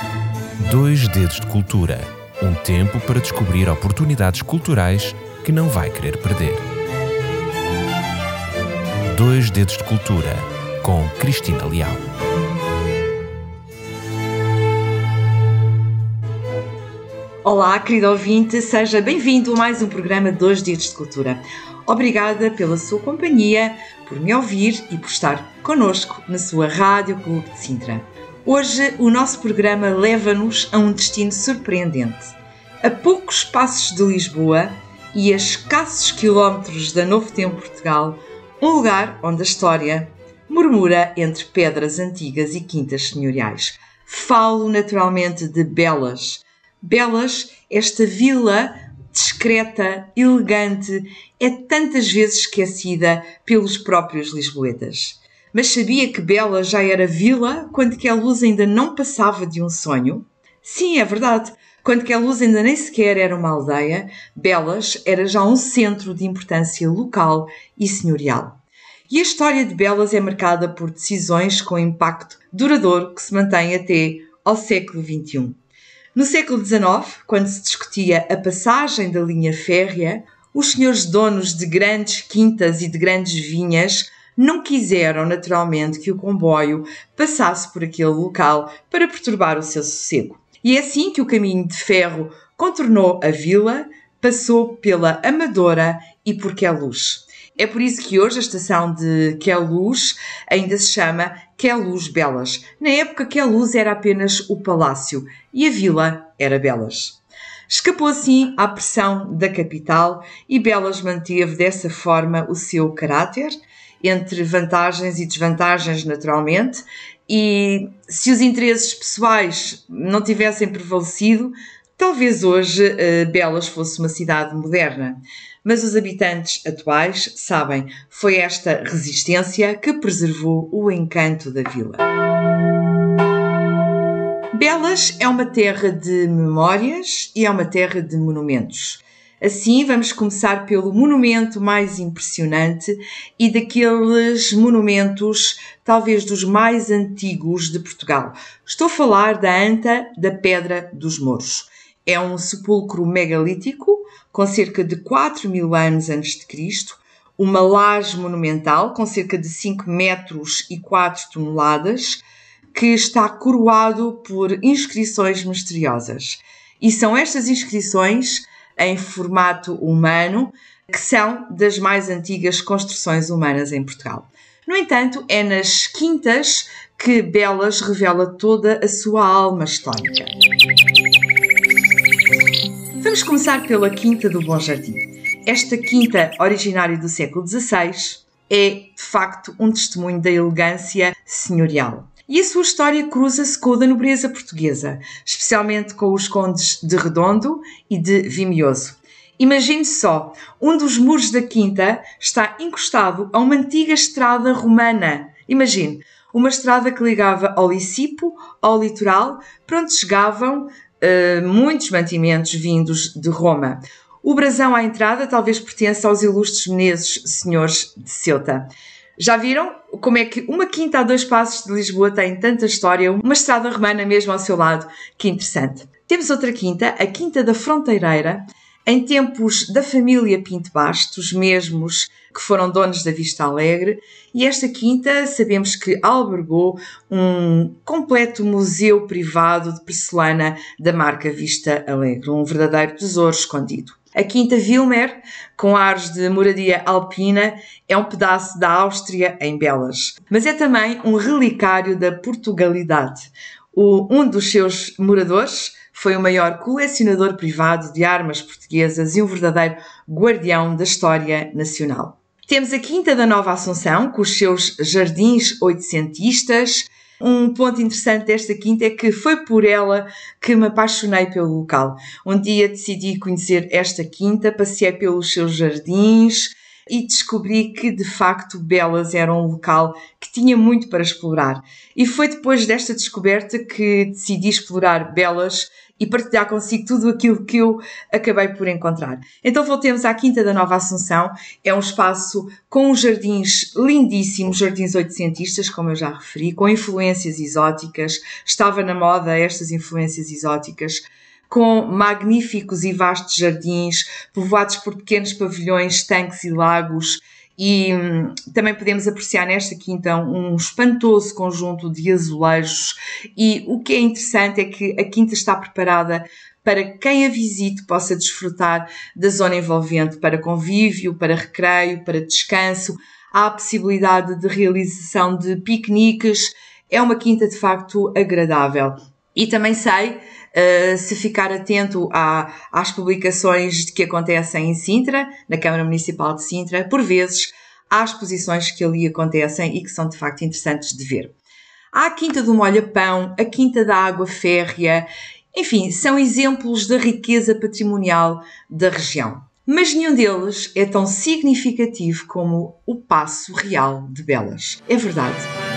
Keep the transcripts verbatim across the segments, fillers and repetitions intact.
Dois Dedos de Cultura. Um tempo para descobrir oportunidades culturais que não vai querer perder. Dois Dedos de Cultura, com Cristina Leal. Olá, querido ouvinte, seja bem-vindo a mais um programa Dois Dedos de Cultura. Obrigada pela sua companhia, por me ouvir e por estar connosco na sua Rádio Clube de Sintra. Hoje o nosso programa leva-nos a um destino surpreendente. A poucos passos de Lisboa e a escassos quilómetros da Novo Tempo Portugal, um lugar onde a história murmura entre pedras antigas e quintas senhoriais. Falo naturalmente de Belas. Belas, esta vila discreta, elegante, é tantas vezes esquecida pelos próprios lisboetas. Mas sabia que Belas já era vila quando Queluz ainda não passava de um sonho? Sim, é verdade. Quando Queluz ainda nem sequer era uma aldeia, Belas era já um centro de importância local e senhorial. E a história de Belas é marcada por decisões com impacto duradouro que se mantém até ao século vinte e um. No século dezenove, quando se discutia a passagem da linha férrea, os senhores donos de grandes quintas e de grandes vinhas não quiseram, naturalmente, que o comboio passasse por aquele local para perturbar o seu sossego. E é assim que o caminho de ferro contornou a vila, passou pela Amadora e por Queluz. É por isso que hoje a estação de Queluz ainda se chama Queluz Belas. Na época, Queluz era apenas o palácio e a vila era Belas. Escapou assim à pressão da capital e Belas manteve dessa forma o seu caráter, entre vantagens e desvantagens naturalmente, e se os interesses pessoais não tivessem prevalecido, talvez hoje uh, Belas fosse uma cidade moderna. Mas os habitantes atuais sabem, foi esta resistência que preservou o encanto da vila. Belas é uma terra de memórias e é uma terra de monumentos. Assim, vamos começar pelo monumento mais impressionante e daqueles monumentos, talvez dos mais antigos de Portugal. Estou a falar da Anta da Pedra dos Mouros. É um sepulcro megalítico, com cerca de quatro mil anos antes de Cristo, uma laje monumental com cerca de cinco metros e quatro toneladas, que está coroado por inscrições misteriosas. E são estas inscrições em formato humano, que são das mais antigas construções humanas em Portugal. No entanto, é nas quintas que Belas revela toda a sua alma histórica. Vamos começar pela Quinta do Bom Jardim. Esta quinta, originária do século dezasseis, é, de facto, um testemunho da elegância senhorial. E a sua história cruza-se com a da nobreza portuguesa, especialmente com os condes de Redondo e de Vimioso. Imagine só, um dos muros da quinta está encostado a uma antiga estrada romana. Imagine, uma estrada que ligava ao Licipo, ao litoral, para onde chegavam uh, muitos mantimentos vindos de Roma. O brasão à entrada talvez pertença aos ilustres meneses senhores de Ceuta. Já viram como é que uma quinta a dois passos de Lisboa tem tanta história, uma estrada romana mesmo ao seu lado? Que interessante. Temos outra quinta, a Quinta da Fronteireira, em tempos da família Pinto Basto, os mesmos que foram donos da Vista Alegre, e esta quinta sabemos que albergou um completo museu privado de porcelana da marca Vista Alegre, um verdadeiro tesouro escondido. A Quinta Vilmer, com ares de moradia alpina, é um pedaço da Áustria em Belas, mas é também um relicário da Portugalidade. O, um dos seus moradores foi o maior colecionador privado de armas portuguesas e um verdadeiro guardião da história nacional. Temos a Quinta da Nova Assunção, com os seus jardins oitocentistas. Um ponto interessante desta quinta é que foi por ela que me apaixonei pelo local. Um dia decidi conhecer esta quinta, passei pelos seus jardins e descobri que de facto Belas era um local que tinha muito para explorar. E foi depois desta descoberta que decidi explorar Belas e partilhar consigo tudo aquilo que eu acabei por encontrar. Então voltemos à Quinta da Nova Assunção. É um espaço com jardins lindíssimos, jardins oitocentistas, como eu já referi, com influências exóticas. Estava na moda estas influências exóticas, com magníficos e vastos jardins, povoados por pequenos pavilhões, tanques e lagos. E hum, também podemos apreciar nesta quinta um espantoso conjunto de azulejos, e o que é interessante é que a quinta está preparada para quem a visite possa desfrutar da zona envolvente para convívio, para recreio, para descanso. Há a possibilidade de realização de piqueniques. É uma quinta de facto agradável. E também sei, Uh, se ficar atento à, às publicações que acontecem em Sintra, na Câmara Municipal de Sintra, por vezes há exposições que ali acontecem e que são de facto interessantes de ver. Há a Quinta do Molha-Pão, a Quinta da Água Férrea, enfim, são exemplos da riqueza patrimonial da região. Mas nenhum deles é tão significativo como o Paço Real de Belas. É verdade.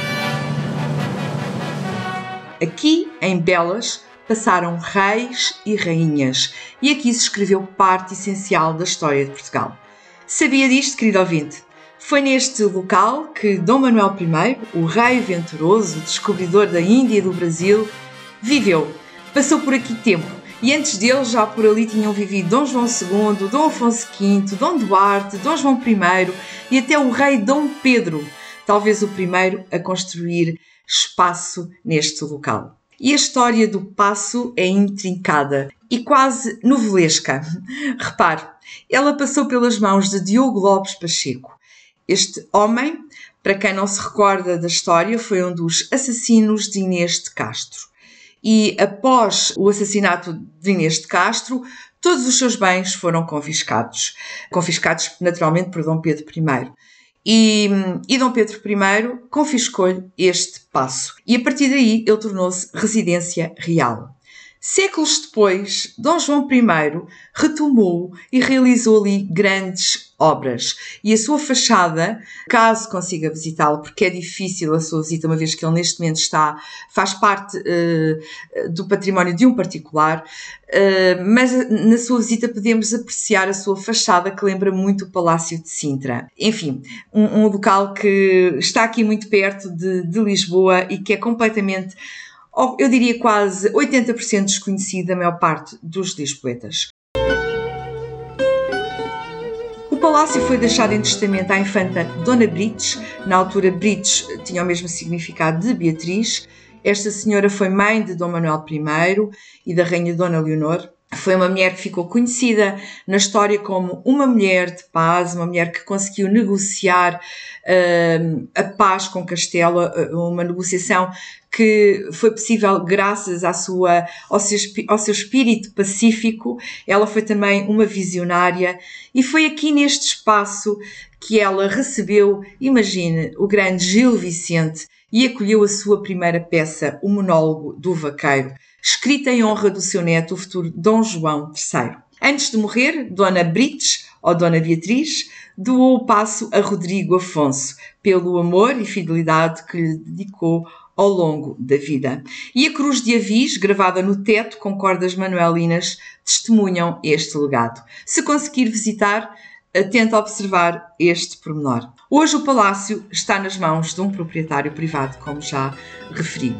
Aqui, em Belas, passaram reis e rainhas, e aqui se escreveu parte essencial da história de Portugal. Sabia disto, querido ouvinte? Foi neste local que Dom Manuel I, o rei venturoso, descobridor da Índia e do Brasil, viveu. Passou por aqui tempo, e antes dele já por ali tinham vivido Dom João segundo, Dom Afonso quinto, Dom Duarte, Dom João I e até o rei Dom Pedro, talvez o primeiro a construir espaço neste local. E a história do Paço é intrincada e quase novelesca. Repare, ela passou pelas mãos de Diogo Lopes Pacheco. Este homem, para quem não se recorda da história, foi um dos assassinos de Inês de Castro. E após o assassinato de Inês de Castro, todos os seus bens foram confiscados. Confiscados naturalmente por Dom Pedro I. E, e Dom Pedro I confiscou-lhe este paço. E a partir daí ele tornou-se residência real. Séculos depois, Dom João I retomou e realizou ali grandes obras. E a sua fachada, caso consiga visitá-lo, porque é difícil a sua visita, uma vez que ele neste momento está, faz parte uh, do património de um particular, uh, mas na sua visita podemos apreciar a sua fachada, que lembra muito o Palácio de Sintra. Enfim, um, um local que está aqui muito perto de, de Lisboa e que é completamente, eu diria quase oitenta por cento desconhecido da maior parte dos lisboetas. O palácio foi deixado em testamento à infanta Dona Brites. Na altura, Brites tinha o mesmo significado de Beatriz. Esta senhora foi mãe de Dom Manuel I e da rainha Dona Leonor. Foi uma mulher que ficou conhecida na história como uma mulher de paz, uma mulher que conseguiu negociar uh, a paz com Castela, uma negociação que foi possível graças à sua, ao, seu, ao seu espírito pacífico. Ela foi também uma visionária e foi aqui neste espaço que ela recebeu, imagine, o grande Gil Vicente e acolheu a sua primeira peça, o Monólogo do Vaqueiro, escrita em honra do seu neto, o futuro Dom João terceiro. Antes de morrer, Dona Brites, ou Dona Beatriz, doou o paço a Rodrigo Afonso, pelo amor e fidelidade que lhe dedicou ao longo da vida. E a cruz de avis, gravada no teto com cordas manuelinas, testemunham este legado. Se conseguir visitar, tenta observar este pormenor. Hoje o palácio está nas mãos de um proprietário privado, como já referi.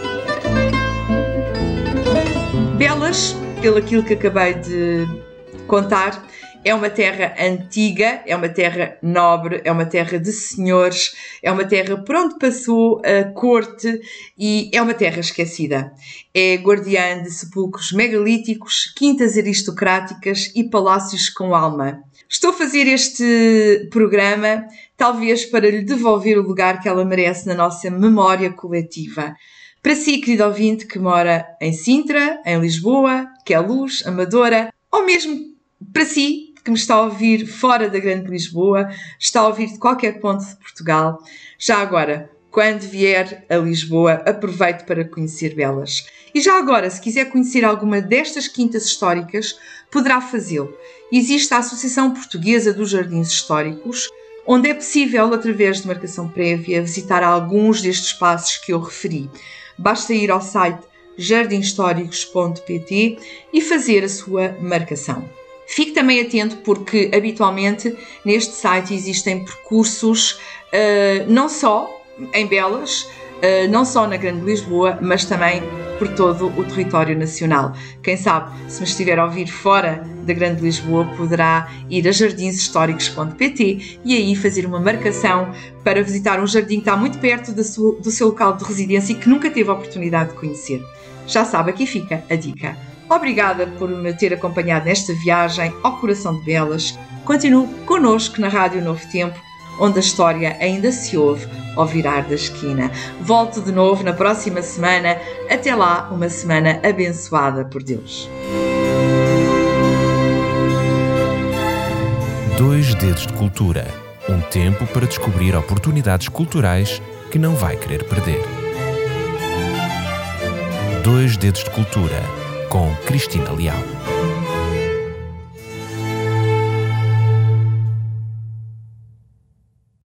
Belas, pelo aquilo que acabei de contar, é uma terra antiga, é uma terra nobre, é uma terra de senhores, é uma terra por onde passou a corte e é uma terra esquecida. É guardiã de sepulcros megalíticos, quintas aristocráticas e palácios com alma. Estou a fazer este programa talvez para lhe devolver o lugar que ela merece na nossa memória coletiva. Para si, querido ouvinte, que mora em Sintra, em Lisboa, Queluz, Amadora, ou mesmo para si, que me está a ouvir fora da Grande Lisboa, está a ouvir de qualquer ponto de Portugal, já agora, quando vier a Lisboa, aproveite para conhecer Belas. E já agora, se quiser conhecer alguma destas quintas históricas, poderá fazê-lo. Existe a Associação Portuguesa dos Jardins Históricos, onde é possível, através de marcação prévia, visitar alguns destes espaços que eu referi. Basta ir ao site jardim históricos ponto pt e fazer a sua marcação. Fique também atento porque, habitualmente, neste site existem percursos uh, não só em Belas, uh, não só na Grande Lisboa, mas também por todo o território nacional. Quem sabe, se me estiver a ouvir fora da Grande Lisboa, poderá ir a jardins históricos ponto pt e aí fazer uma marcação para visitar um jardim que está muito perto do seu, do seu local de residência e que nunca teve a oportunidade de conhecer. Já sabe, aqui fica a dica. Obrigada por me ter acompanhado nesta viagem ao coração de Belas. Continue connosco na Rádio Novo Tempo, onde a história ainda se ouve ao virar da esquina. Volto de novo na próxima semana. Até lá, uma semana abençoada por Deus. Dois Dedos de Cultura. Um tempo para descobrir oportunidades culturais que não vai querer perder. Dois Dedos de Cultura, com Cristina Leal.